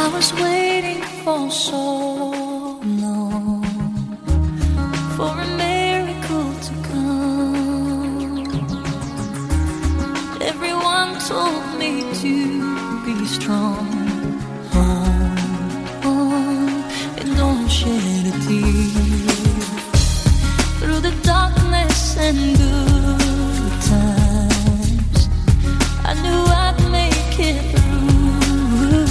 was waiting for so long for a miracle to come. Everyone told me to be strong. Hold on and don't shed a tear. Through the darkness and good times, I knew I'd make it through.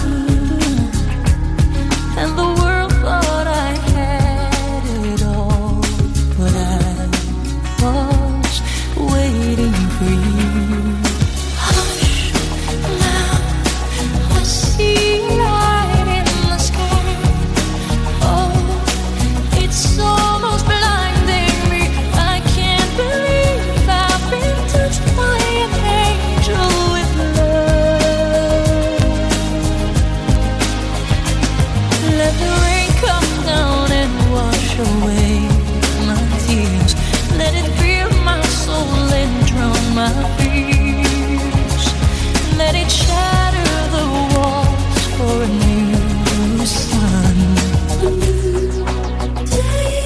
And the world thought I had it all, but I was waiting for you. Hush, now I see light in the sky. Oh, it's almost blinding me. I can't believe I've been touched by an angel with love. Let the rain come down and wash away my tears. Let it fill my soul and drown my fears. Let it shatter the walls for a new sun. A new day.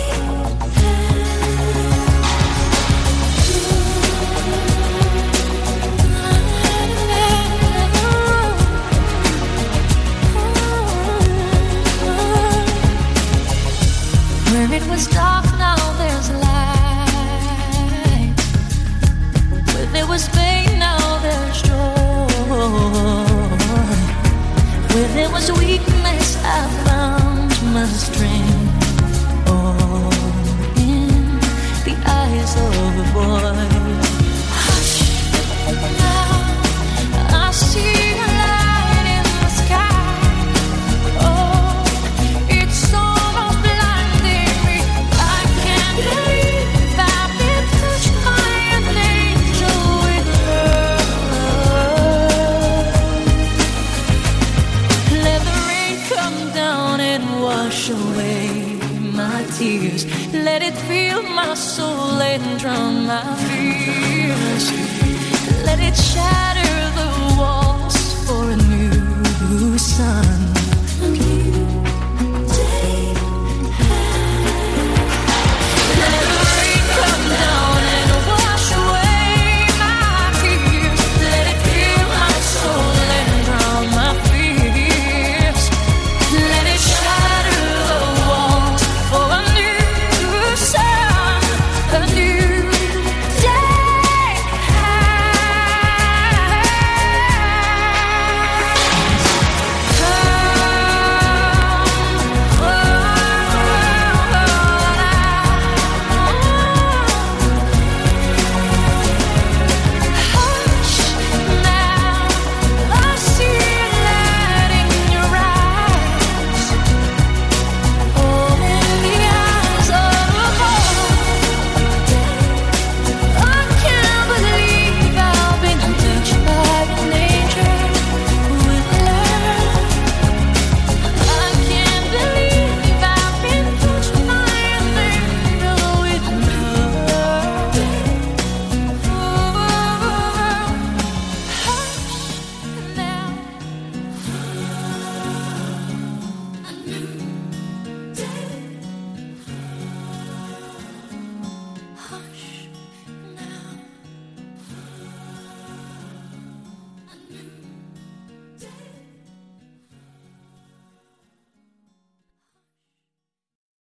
Where it was dark, now there's light. Where there was pain, now there's joy. Where there was weakness, I found my strength. All in the eyes of a boy. Hush, now I see a light in the sky. Oh, it's almost blinding me. I can't believe I've been touched by an angel with love. Let the rain come down and wash away my tears. Let it fill my soul and drown my fears. Let it shatter the walls for a new sun.